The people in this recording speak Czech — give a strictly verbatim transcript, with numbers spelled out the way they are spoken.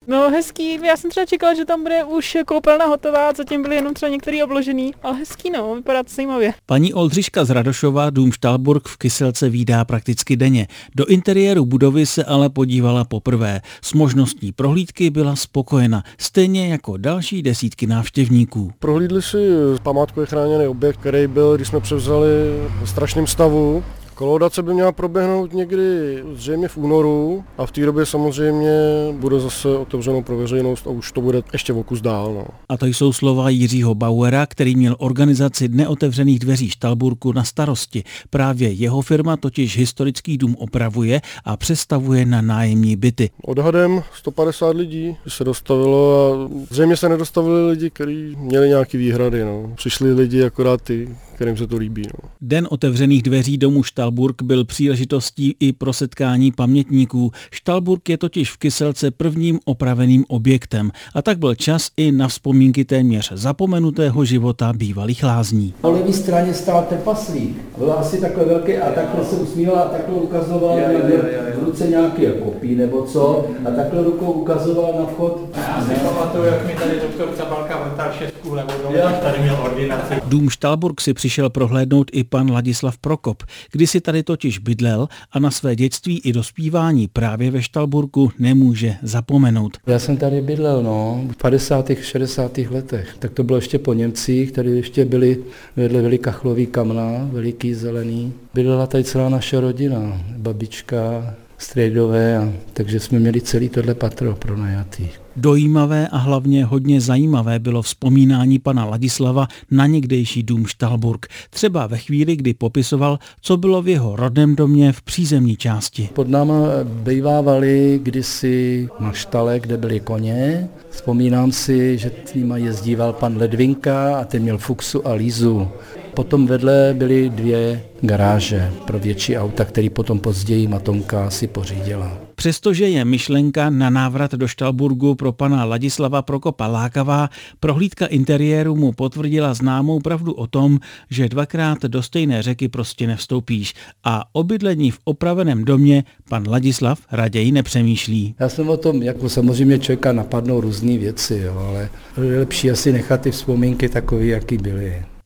No hezký, já jsem třeba čekala, že tam bude už koupelna hotová, zatím byly jenom třeba některý obložený, ale hezký no, vypadá to zajímavě. Paní Oldřiška z Radošova dům Štalburk v Kyselce vídá prakticky denně. Do interiéru budovy se ale podívala poprvé. S možností prohlídky byla spokojena, stejně jako další desítky návštěvníků. Prohlídli si památkově chráněný objekt, který byl, když jsme převzali, v strašném stavu. Kolaudace by měla proběhnout někdy zřejmě v únoru a v té době samozřejmě bude zase otevřeno pro veřejnost a už to bude ještě o kus dál. No. A to jsou slova Jiřího Bauera, který měl organizaci Dne otevřených dveří Štalburku na starosti. Právě jeho firma totiž historický dům opravuje a přestavuje na nájemní byty. Odhadem sto padesát lidí se dostavilo a zřejmě se nedostavili lidi, kteří měli nějaké výhrady. No. Přišli lidi akorát ty, kterým se to líbí. No. Den otevřených dveří domu Štalburk byl příležitostí i pro setkání pamětníků. Štalburk je totiž v Kyselce prvním opraveným objektem a tak byl čas i na vzpomínky téměř zapomenutého života bývalých lázní. Po levé straně stál trpaslík. Byl asi takhle velký a takhle se usmíval a takhle ukazoval jo, jo, jo, jo. v ruce nějaký kopí nebo co a takhle rukou ukazoval na vchod. Já si pamatuju, jak mi tady doktor Cabalka vrtal šestku levou dole, tady měl ordinaci. Dům Štalburk si přišel prohlédnout i pan Ladislav Prokop. Kdysi tady totiž bydlel a na své dětství i dospívání právě ve Štalburku nemůže zapomenout. Já jsem tady bydlel, no, v padesátých, šedesátých letech. Tak to bylo ještě po Němcích, tady ještě byli vedle byli kachlový kamna, veliký zelený. Bydlela tady celá naše rodina, babička, strejdové, a takže jsme měli celý tohle patro pronajatý. Dojímavé a hlavně hodně zajímavé bylo vzpomínání pana Ladislava na někdejší dům Štalburk. Třeba ve chvíli, kdy popisoval, co bylo v jeho rodném domě v přízemní části. Pod náma bejvávali kdysi na štale, kde byly koně. Vzpomínám si, že s nima jezdíval pan Ledvinka a ten měl Fuxu a Lízu. Potom vedle byly dvě garáže pro větší auta, který potom později Matonka si pořídila. Přestože je myšlenka na návrat do Štalburku pro pana Ladislava Prokopa lákavá, prohlídka interiéru mu potvrdila známou pravdu o tom, že dvakrát do stejné řeky prostě nevstoupíš a o bydlení v opraveném domě pan Ladislav raději nepřemýšlí. Já jsem o tom, jako samozřejmě člověka napadnou různé věci, jo, ale je lepší asi nechat ty vzpomínky takové, jaký byly.